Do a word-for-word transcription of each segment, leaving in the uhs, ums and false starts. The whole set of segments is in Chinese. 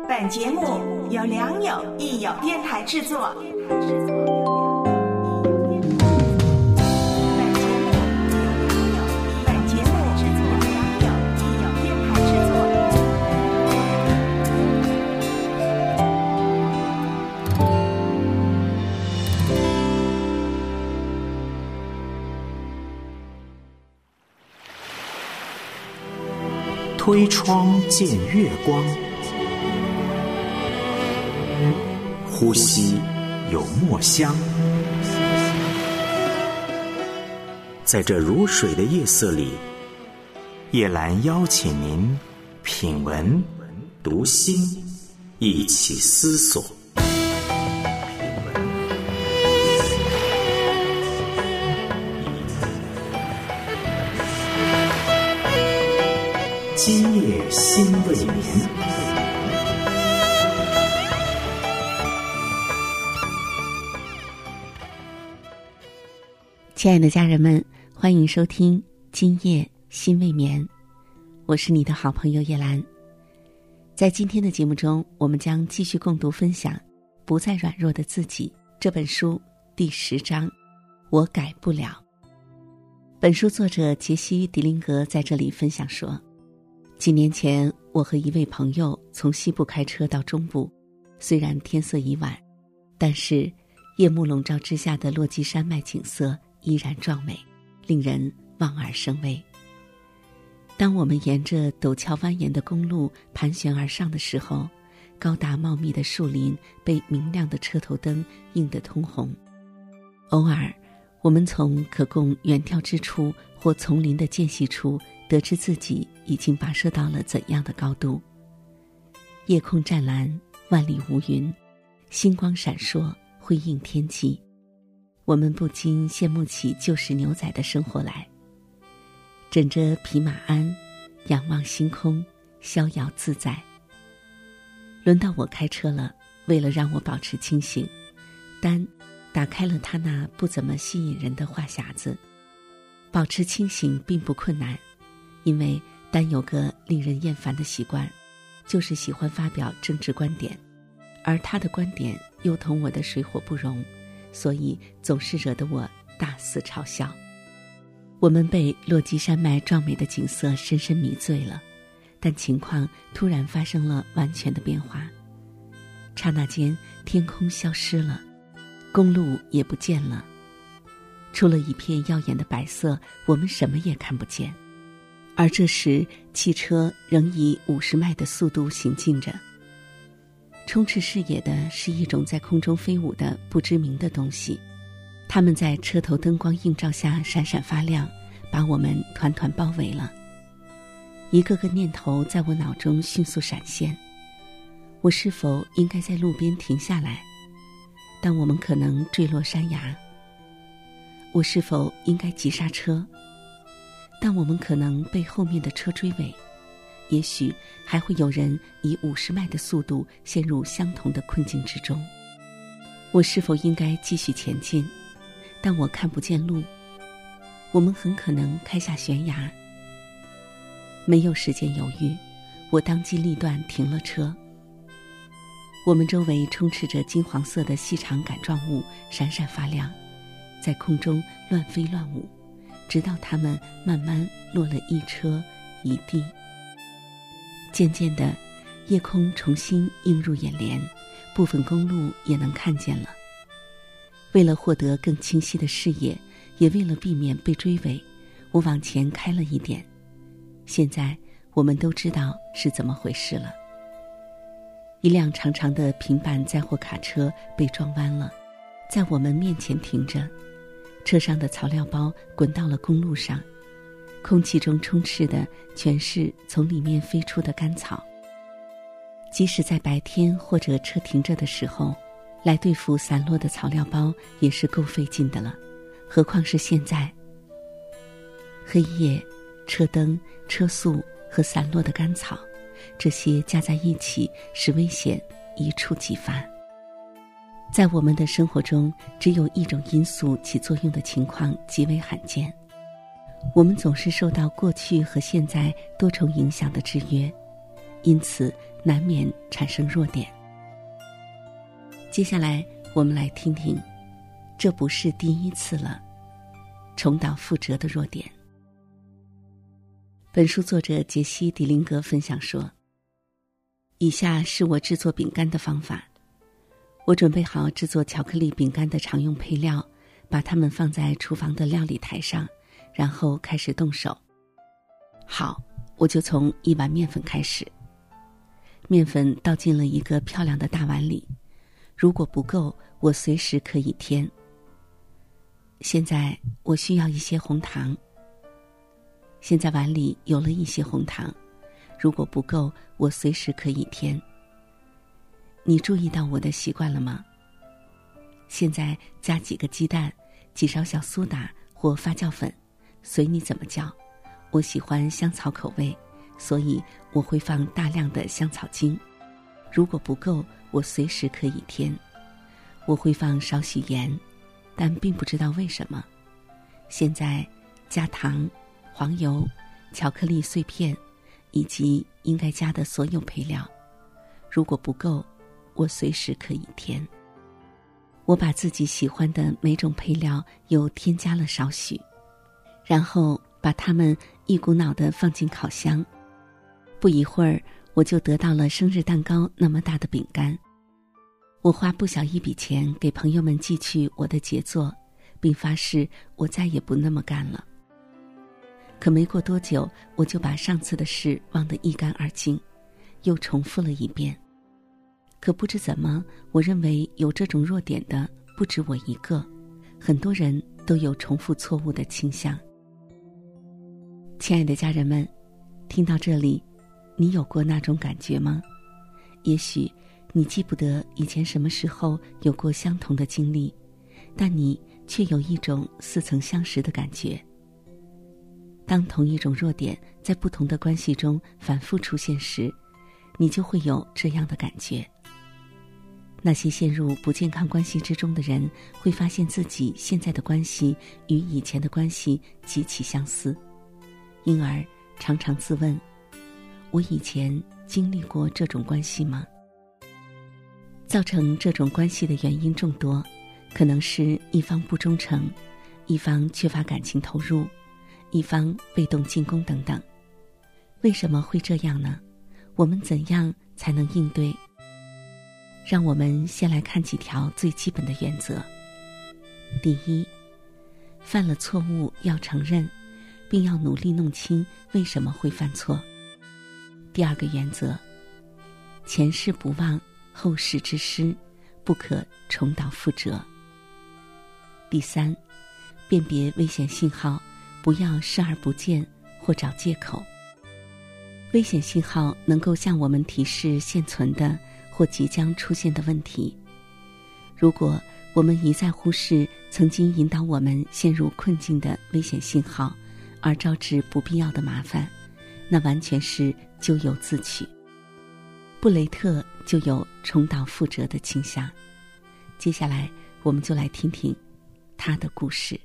本节目由良友益友电台制作。 推窗见月光，呼吸有墨香。在这如水的夜色里，叶兰邀请您品文读心，一起思索。今夜心未眠。 亲爱的家人们，欢迎收听今夜心未眠，我是你的好朋友叶兰。在今天的节目中，我们将继续共读分享《不再软弱的自己》这本书第十章，我改不了。本书作者杰西·迪林格在这里分享说，几年前，我和一位朋友从西部开车到中部，虽然天色已晚，但是夜幕笼罩之下的落基山脉景色依然壮美，令人望而生畏。当我们沿着陡峭蜿蜒的公路盘旋而上的时候，高大茂密的树林被明亮的车头灯映得通红。偶尔，我们从可供远眺之处或丛林的间隙处得知自己已经跋涉到了怎样的高度。夜空湛蓝，万里无云，星光闪烁，辉映天际。我们不禁羡慕起旧时牛仔的生活来，枕着匹马鞍，仰望星空，逍遥自在。轮到我开车了，为了让我保持清醒，丹打开了他那不怎么吸引人的话匣子。保持清醒并不困难，因为丹有个令人厌烦的习惯，就是喜欢发表政治观点，而他的观点又同我的水火不容，所以总是惹得我大肆嘲笑。我们被落基山脉壮美的景色深深迷醉了，但情况突然发生了完全的变化。刹那间，天空消失了，公路也不见了，除了一片耀眼的白色，我们什么也看不见。而这时，汽车仍以五十迈的速度行进着。充斥视野的是一种在空中飞舞的不知名的东西，它们在车头灯光映照下闪闪发亮，把我们团团包围了。一个个念头在我脑中迅速闪现：我是否应该在路边停下来？但我们可能坠落山崖。我是否应该急刹车？但我们可能被后面的车追尾，也许还会有人以五十迈的速度陷入相同的困境之中。我是否应该继续前进？但我看不见路。我们很可能开下悬崖。没有时间犹豫，我当机立断停了车。我们周围充斥着金黄色的细长杆状物，闪闪发亮，在空中乱飞乱舞，直到它们慢慢落了一车一地。渐渐的，夜空重新映入眼帘，部分公路也能看见了。为了获得更清晰的视野，也为了避免被追尾，我往前开了一点。现在我们都知道是怎么回事了。一辆长长的平板载货卡车被撞弯了，在我们面前停着，车上的草料包滚到了公路上，空气中充斥的全是从里面飞出的干草。即使在白天或者车停着的时候，来对付散落的草料包也是够费劲的了，何况是现在。黑夜、车灯、车速和散落的干草，这些加在一起，使危险一触即发。在我们的生活中，只有一种因素起作用的情况极为罕见。我们总是受到过去和现在多重影响的制约，因此难免产生弱点。接下来我们来听听，这不是第一次了，重蹈覆辙的弱点。本书作者杰西·迪林格分享说，以下是我制作饼干的方法。我准备好制作巧克力饼干的常用配料，把它们放在厨房的料理台上，然后开始动手。好，我就从一碗面粉开始。面粉倒进了一个漂亮的大碗里，如果不够，我随时可以添。现在我需要一些红糖。现在碗里有了一些红糖，如果不够，我随时可以添。你注意到我的习惯了吗？现在加几个鸡蛋，几勺小苏打或发酵粉，随你怎么叫。我喜欢香草口味，所以我会放大量的香草精。如果不够，我随时可以添。我会放少许盐，但并不知道为什么。现在加糖、黄油、巧克力碎片以及应该加的所有配料。如果不够，我随时可以添。我把自己喜欢的每种配料又添加了少许，然后把它们一股脑地放进烤箱。不一会儿，我就得到了生日蛋糕那么大的饼干。我花不小一笔钱给朋友们寄去我的杰作，并发誓我再也不那么干了。可没过多久，我就把上次的事忘得一干二净，又重复了一遍。可不知怎么，我认为有这种弱点的不止我一个，很多人都有重复错误的倾向。亲爱的家人们，听到这里，你有过那种感觉吗？也许你记不得以前什么时候有过相同的经历，但你却有一种似曾相识的感觉。当同一种弱点在不同的关系中反复出现时，你就会有这样的感觉。那些陷入不健康关系之中的人，会发现自己现在的关系与以前的关系极其相似，因而常常自问，我以前经历过这种关系吗？造成这种关系的原因众多，可能是一方不忠诚，一方缺乏感情投入，一方被动进攻等等。为什么会这样呢？我们怎样才能应对？让我们先来看几条最基本的原则。第一，犯了错误要承认，并要努力弄清为什么会犯错。第二个原则，前事不忘，后事之师，不可重蹈覆辙。第三，辨别危险信号，不要视而不见或找借口。危险信号能够向我们提示现存的或即将出现的问题。如果我们一再忽视曾经引导我们陷入困境的危险信号，而招致不必要的麻烦，那完全是咎由自取。布雷特就有重蹈覆辙的倾向。接下来我们就来听听他的故事。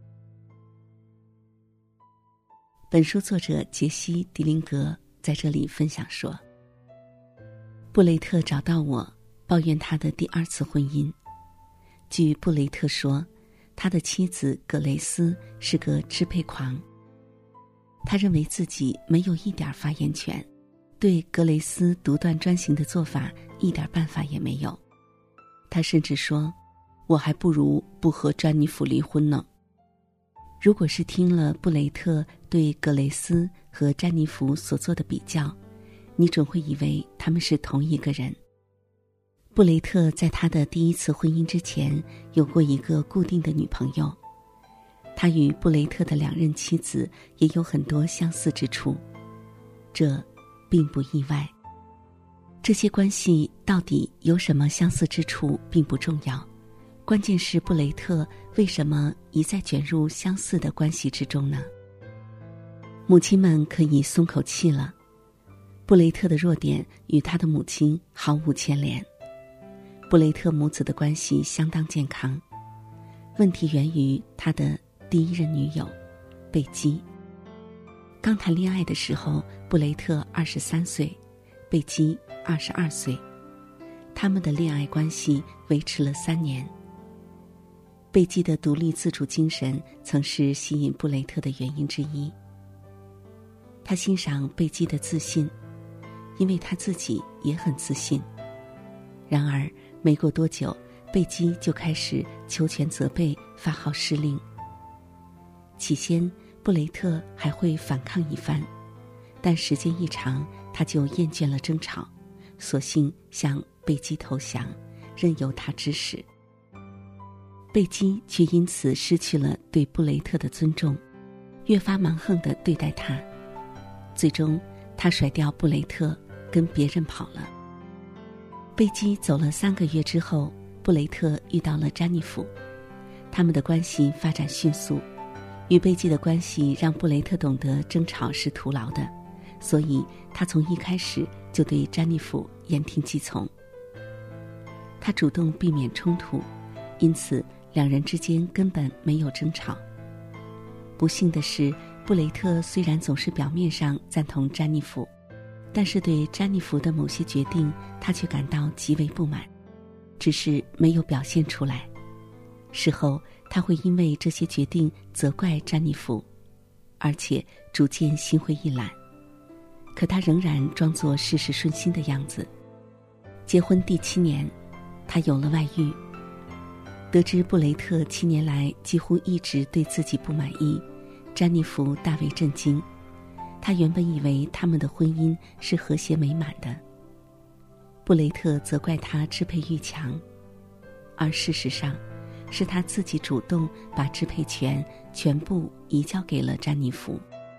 本书作者杰西·迪林格在这里分享说，布雷特找到我，抱怨他的第二次婚姻。据布雷特说，他的妻子葛雷斯是个支配狂。他认为自己没有一点发言权，对格雷斯独断专行的做法一点办法也没有。他甚至说，我还不如不和詹妮弗离婚呢。如果是听了布雷特对格雷斯和詹妮弗所做的比较，你准会以为他们是同一个人。布雷特在他的第一次婚姻之前有过一个固定的女朋友，他与布雷特的两任妻子也有很多相似之处，这并不意外。这些关系到底有什么相似之处并不重要，关键是布雷特为什么一再卷入相似的关系之中呢？母亲们可以松口气了，布雷特的弱点与他的母亲毫无牵连。布雷特母子的关系相当健康，问题源于他的第一任女友贝基。刚谈恋爱的时候，布雷特二十三岁，贝基二十二岁，他们的恋爱关系维持了三年。贝基的独立自主精神曾是吸引布雷特的原因之一。他欣赏贝基的自信，因为他自己也很自信。然而没过多久，贝基就开始求全责备，发号施令。起先布雷特还会反抗一番，但时间一长，他就厌倦了争吵，索性向贝基投降，任由他指使。贝基却因此失去了对布雷特的尊重，越发蛮横地对待他。最终他甩掉布雷特，跟别人跑了。贝基走了三个月之后，布雷特遇到了詹妮弗，他们的关系发展迅速。与贝基的关系让布雷特懂得争吵是徒劳的，所以他从一开始就对詹妮弗言听计从。他主动避免冲突，因此两人之间根本没有争吵。不幸的是，布雷特虽然总是表面上赞同詹妮弗，但是对詹妮弗的某些决定他却感到极为不满，只是没有表现出来。事后他会因为这些决定责怪詹妮弗，而且逐渐心灰意懒。可他仍然装作事事顺心的样子。结婚第七年，他有了外遇。得知布雷特七年来几乎一直对自己不满意，詹妮弗大为震惊。他原本以为他们的婚姻是和谐美满的。布雷特责怪他支配欲强，而事实上是他自己主动把支配权全部移交给了詹妮弗。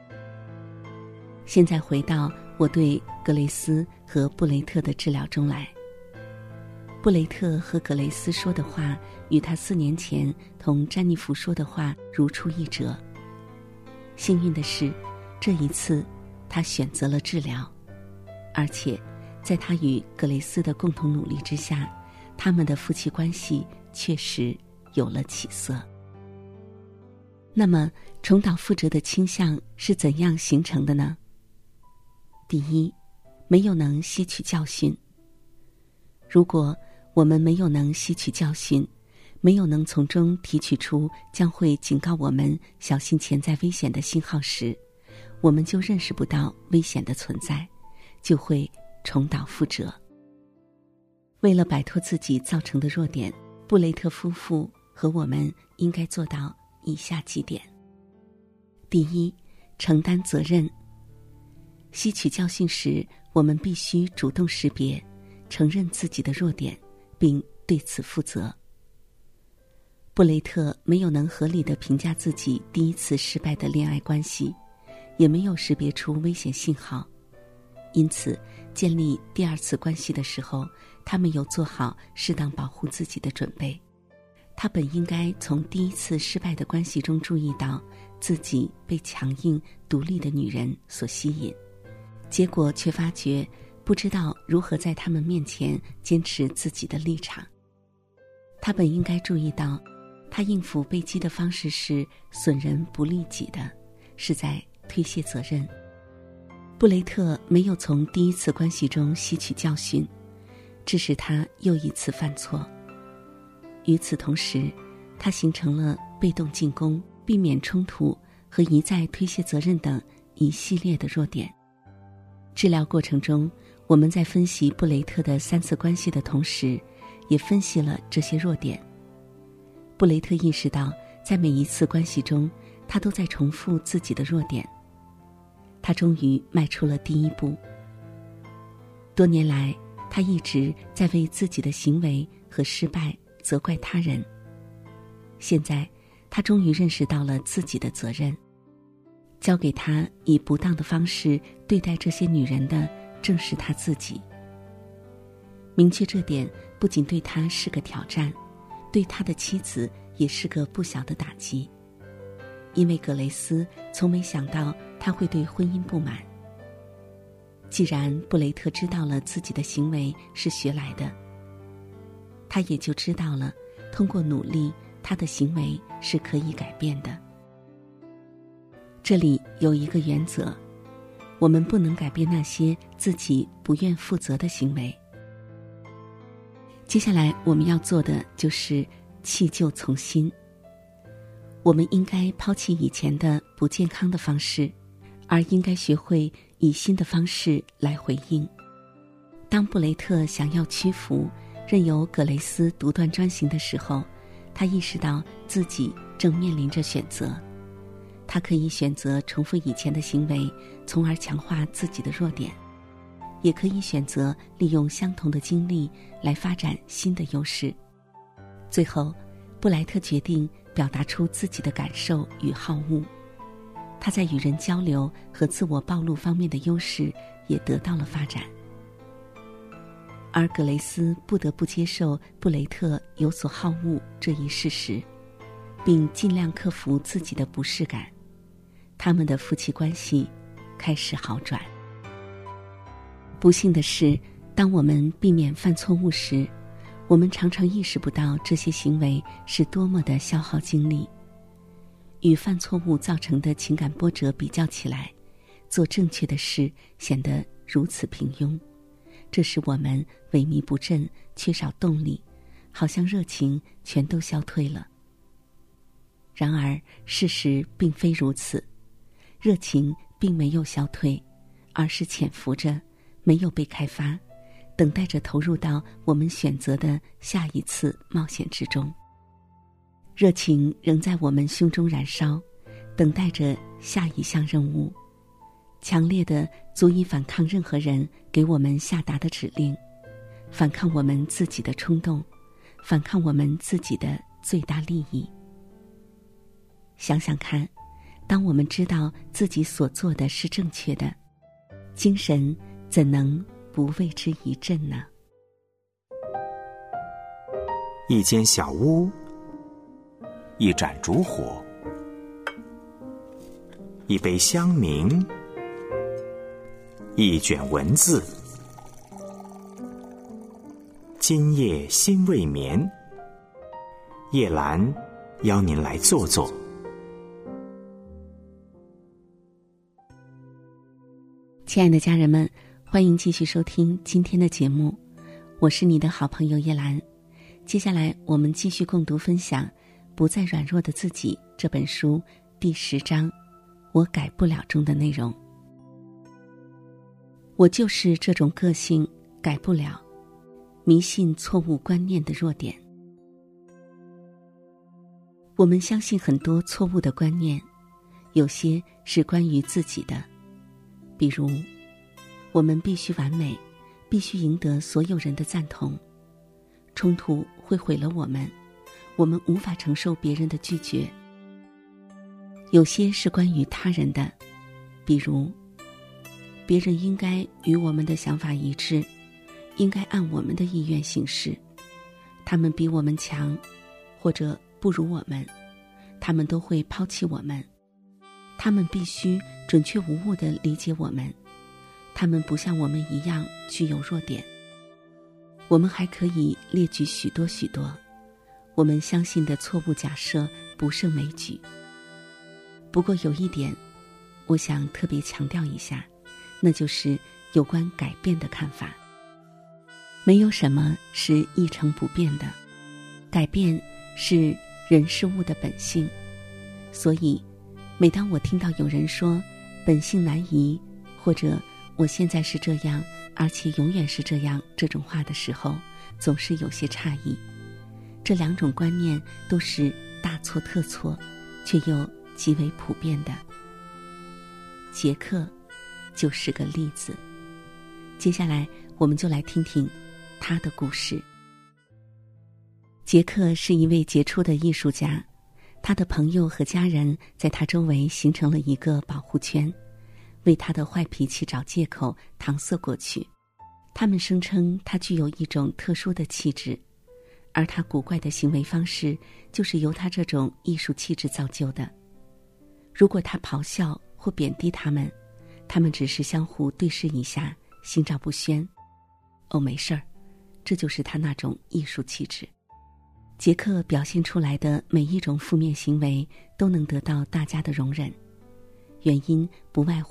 现在回到我对格雷斯和布雷特的治疗中来。布雷特和格雷斯说的话与他四年前同詹妮弗说的话如出一辙。幸运的是，这一次他选择了治疗，而且在他与格雷斯的共同努力之下，他们的夫妻关系确实有了起色。那么重蹈覆辙的倾向是怎样形成的呢？第一，没有能吸取教训。如果我们没有能吸取教训，没有能从中提取出将会警告我们小心潜在危险的信号时，我们就认识不到危险的存在，就会重蹈覆辙。为了摆脱自己造成的弱点，布雷特夫妇和我们应该做到以下几点。第一，承担责任。吸取教训时，我们必须主动识别，承认自己的弱点，并对此负责。布雷特没有能合理地评价自己第一次失败的恋爱关系，也没有识别出危险信号，因此建立第二次关系的时候，他没有做好适当保护自己的准备。他本应该从第一次失败的关系中注意到自己被强硬独立的女人所吸引，结果却发觉不知道如何在他们面前坚持自己的立场。他本应该注意到，他应付贝基的方式是损人不利己的，是在推卸责任。布雷特没有从第一次关系中吸取教训，致使他又一次犯错。与此同时，他形成了被动进攻、避免冲突和一再推卸责任等一系列的弱点。治疗过程中，我们在分析布雷特的三次关系的同时，也分析了这些弱点。布雷特意识到，在每一次关系中，他都在重复自己的弱点。他终于迈出了第一步。多年来，他一直在为自己的行为和失败责怪他人。现在，他终于认识到了自己的责任。交给他以不当的方式对待这些女人的，正是他自己。明确这点，不仅对他是个挑战，对他的妻子也是个不小的打击。因为格雷斯从没想到他会对婚姻不满。既然布雷特知道了自己的行为是学来的，他也就知道了，通过努力，他的行为是可以改变的。这里有一个原则， 我们不能改变那些自己不愿负责的行为。接下来我们要做的就是弃旧从新。我们应该抛弃以前的不健康的方式，而应该学会以新的方式来回应。当布雷特想要屈服，任由葛雷斯独断专行的时候，他意识到自己正面临着选择。他可以选择重复以前的行为，从而强化自己的弱点，也可以选择利用相同的经历来发展新的优势。最后，布莱特决定表达出自己的感受与好恶。他在与人交流和自我暴露方面的优势也得到了发展。而葛雷斯不得不接受布雷特有所好恶这一事实，并尽量克服自己的不适感。他们的夫妻关系开始好转。不幸的是，当我们避免犯错误时，我们常常意识不到这些行为是多么的消耗精力。与犯错误造成的情感波折比较起来，做正确的事显得如此平庸，这使我们萎靡不振，缺少动力，好像热情全都消退了。然而事实并非如此，热情并没有消退，而是潜伏着，没有被开发，等待着投入到我们选择的下一次冒险之中。热情仍在我们胸中燃烧，等待着下一项任务，强烈的足以反抗任何人给我们下达的指令，反抗我们自己的冲动，反抗我们自己的最大利益。想想看，当我们知道自己所做的是正确的，精神怎能不为之一振呢？ 一间小屋，一盏烛火，一杯香茗，一卷文字。今夜心未眠，叶兰邀您来坐坐。 亲爱的家人们，欢迎继续收听今天的节目，我是你的好朋友叶兰。接下来我们继续共读分享《不再软弱的自己》这本书第十章我改不了中的内容。我就是这种个性，改不了，迷信错误观念的弱点。我们相信很多错误的观念，有些是关于自己的，比如我们必须完美，必须赢得所有人的赞同，冲突会毁了我们，我们无法承受别人的拒绝。有些是关于他人的，比如别人应该与我们的想法一致，应该按我们的意愿行事，他们比我们强，或者不如我们，他们都会抛弃我们，他们必须准确无误地理解我们，他们不像我们一样具有弱点。我们还可以列举许多许多我们相信的错误假设，不胜枚举。不过有一点我想特别强调一下，那就是有关改变的看法。没有什么是一成不变的，改变是人事物的本性。所以每当我听到有人说本性难移，或者我现在是这样，而且永远是这样这种话的时候，总是有些诧异。这两种观念都是大错特错，却又极为普遍的。杰克就是个例子。接下来我们就来听听他的故事。杰克是一位杰出的艺术家，他的朋友和家人在他周围形成了一个保护圈，为他的坏脾气找借口搪塞过去。他们声称他具有一种特殊的气质，而他古怪的行为方式就是由他这种艺术气质造就的。如果他咆哮或贬低他们，他们只是相互对视一下，心照不宣。哦，没事儿，这就是他那种艺术气质。杰克表现出来的每一种负面行为都能得到大家的容忍，原因不外乎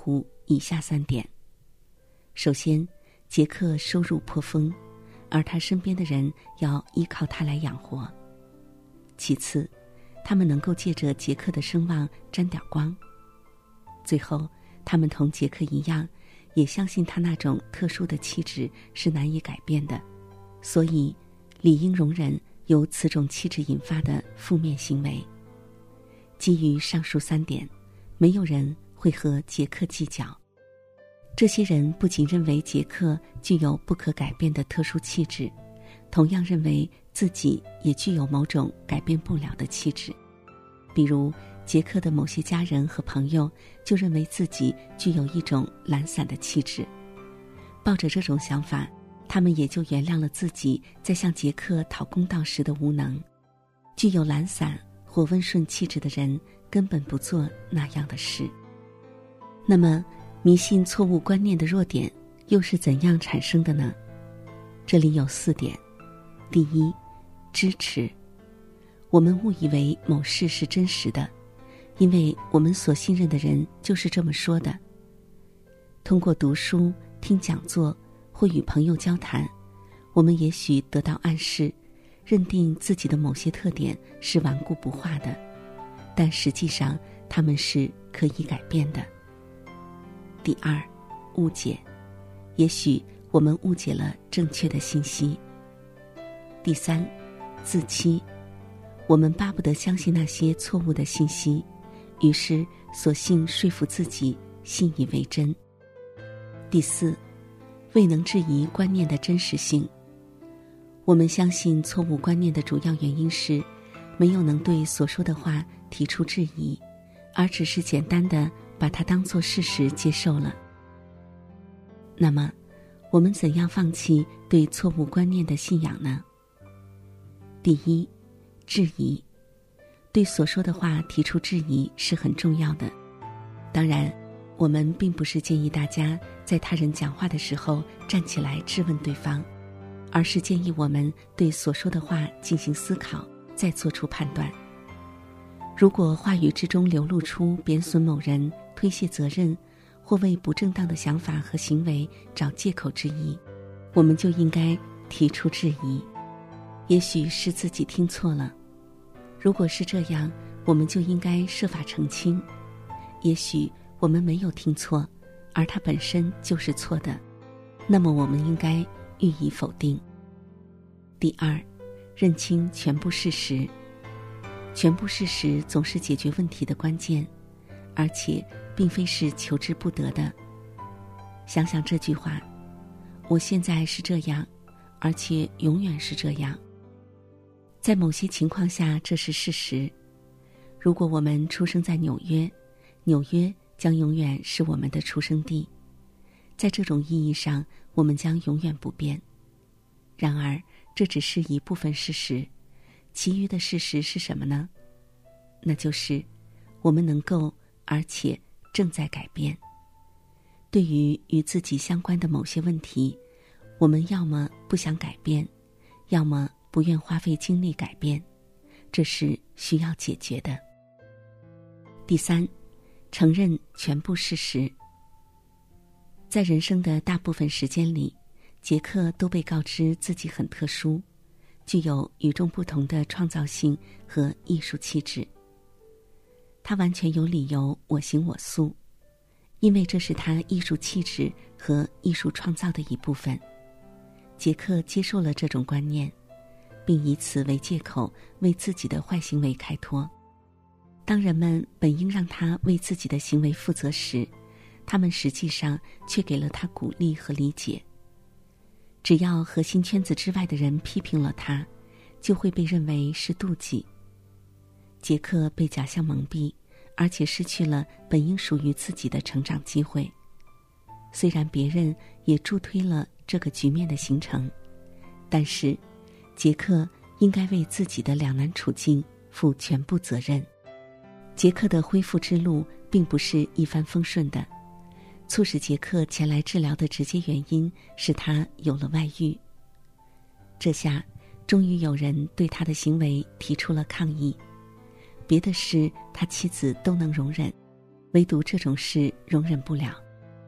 以下三点。首先，杰克收入颇丰，而他身边的人要依靠他来养活。其次，他们能够借着杰克的声望沾点光。最后，他们同杰克一样，也相信他那种特殊的气质是难以改变的，所以理应容忍由此种气质引发的负面行为。基于上述三点，没有人会和杰克计较。这些人不仅认为杰克具有不可改变的特殊气质，同样认为自己也具有某种改变不了的气质。比如杰克的某些家人和朋友就认为自己具有一种懒散的气质，抱着这种想法，他们也就原谅了自己在向杰克讨公道时的无能。具有懒散或温顺气质的人根本不做那样的事。那么迷信错误观念的弱点又是怎样产生的呢？这里有四点。第一，支持。我们误以为某事是真实的，因为我们所信任的人就是这么说的。通过读书、听讲座或与朋友交谈，我们也许得到暗示，认定自己的某些特点是顽固不化的，但实际上它们是可以改变的。第二，误解。也许我们误解了正确的信息。第三，自欺。我们巴不得相信那些错误的信息，于是索性说服自己信以为真。第四，未能质疑观念的真实性。我们相信错误观念的主要原因是没有能对所说的话提出质疑，而只是简单的把它当作事实接受了。那么我们怎样放弃对错误观念的信仰呢？第一，质疑。对所说的话提出质疑是很重要的。当然，我们并不是建议大家在他人讲话的时候站起来质问对方，而是建议我们对所说的话进行思考，再做出判断。如果话语之中流露出贬损某人、推卸责任，或为不正当的想法和行为找借口之意，我们就应该提出质疑。也许是自己听错了，如果是这样，我们就应该设法澄清。也许我们没有听错，而它本身就是错的，那么我们应该予以否定。第二，认清全部事实。全部事实总是解决问题的关键，而且并非是求之不得的。想想这句话，我现在是这样，而且永远是这样。在某些情况下，这是事实。如果我们出生在纽约，纽约将永远是我们的出生地。在这种意义上，我们将永远不变。然而，这只是一部分事实，其余的事实是什么呢？那就是我们能够，而且正在改变。对于与自己相关的某些问题，我们要么不想改变，要么不愿花费精力改变，这是需要解决的。第三，承认全部事实。在人生的大部分时间里，杰克都被告知自己很特殊，具有与众不同的创造性和艺术气质。他完全有理由我行我素，因为这是他艺术气质和艺术创造的一部分。杰克接受了这种观念，并以此为借口为自己的坏行为开脱。当人们本应让他为自己的行为负责时，他们实际上却给了他鼓励和理解。只要核心圈子之外的人批评了他，就会被认为是妒忌。杰克被假象蒙蔽，而且失去了本应属于自己的成长机会。虽然别人也助推了这个局面的形成，但是杰克应该为自己的两难处境负全部责任。杰克的恢复之路并不是一帆风顺的，促使杰克前来治疗的直接原因是他有了外遇。这下终于有人对他的行为提出了抗议，别的事他妻子都能容忍，唯独这种事容忍不了。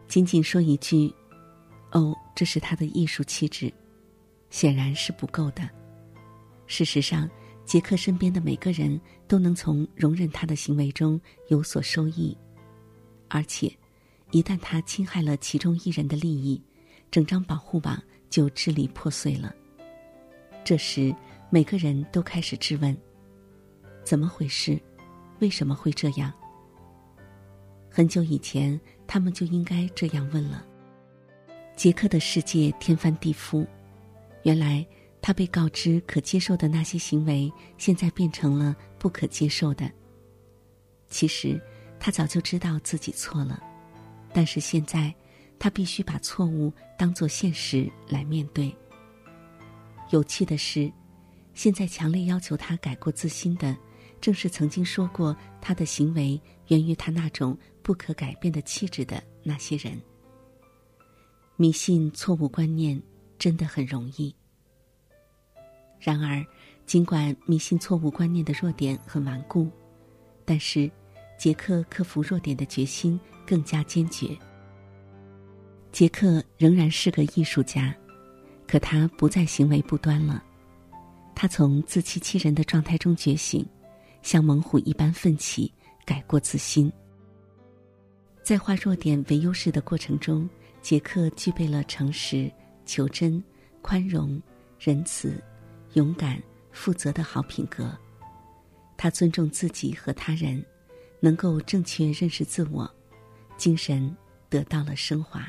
仅仅说一句哦，这是他的艺术气质，显然是不够的。事实上，杰克身边的每个人都能从容忍他的行为中有所收益，而且一旦他侵害了其中一人的利益，整张保护网就支离破碎了。这时每个人都开始质问，怎么回事？为什么会这样？很久以前他们就应该这样问了。杰克的世界天翻地覆，原来他被告知可接受的那些行为，现在变成了不可接受的。其实他早就知道自己错了，但是现在他必须把错误当作现实来面对。有趣的是，现在强烈要求他改过自新的，正是曾经说过他的行为源于他那种不可改变的气质的那些人。迷信错误观念真的很容易。然而，尽管迷信错误观念的弱点很顽固，但是杰克克服弱点的决心更加坚决。杰克仍然是个艺术家，可他不再行为不端了。他从自欺欺人的状态中觉醒，像猛虎一般奋起，改过自新。在化弱点为优势的过程中，杰克具备了诚实、求真、宽容、仁慈、勇敢、负责的好品格。他尊重自己和他人，能够正确认识自我，精神得到了升华。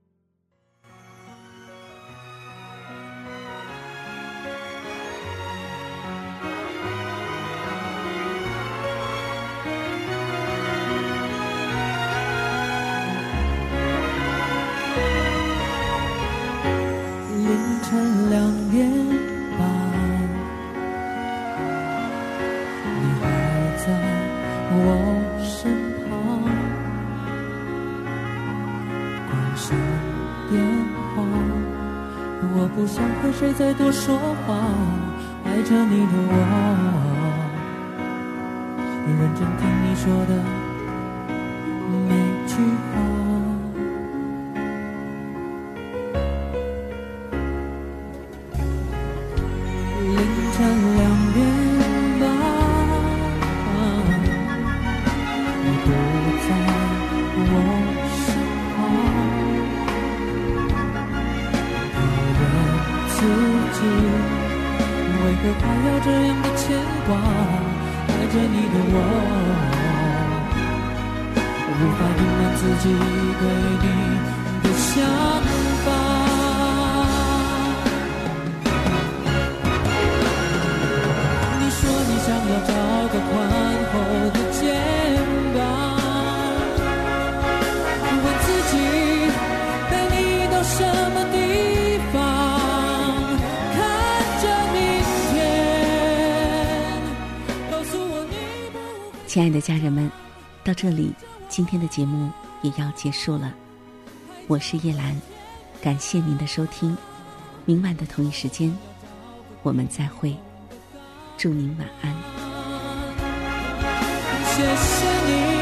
凌晨两点半，你还在我身旁，关上电话，我不想和谁再多说话，爱着你的我，认真听你说的每句话。凌晨两点半，你不在我身旁，我问自己，为何还要这样的牵挂？爱着你的我，无法隐瞒自己对你的想法。想要找个宽厚的肩膀，问自己带你到什么地方，看着明天，告诉我你不会。 亲爱的家人们，到这里今天的节目也要结束了。我是叶兰，感谢您的收听，明晚的同一时间我们再会，祝您晚安。 谢谢你。